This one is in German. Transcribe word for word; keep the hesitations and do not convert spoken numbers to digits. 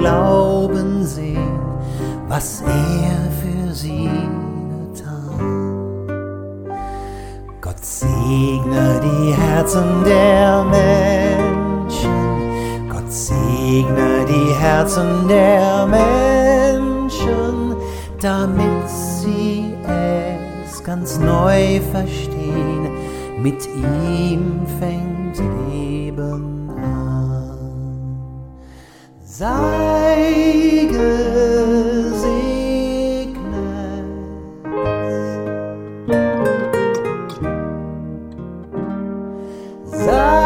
Glauben sehen, was er für sie getan. Gott segne die Herzen der Menschen, Gott segne die Herzen der Menschen, damit sie es ganz neu verstehen, mit ihm fängt Leben an. Sei gesegnet, sei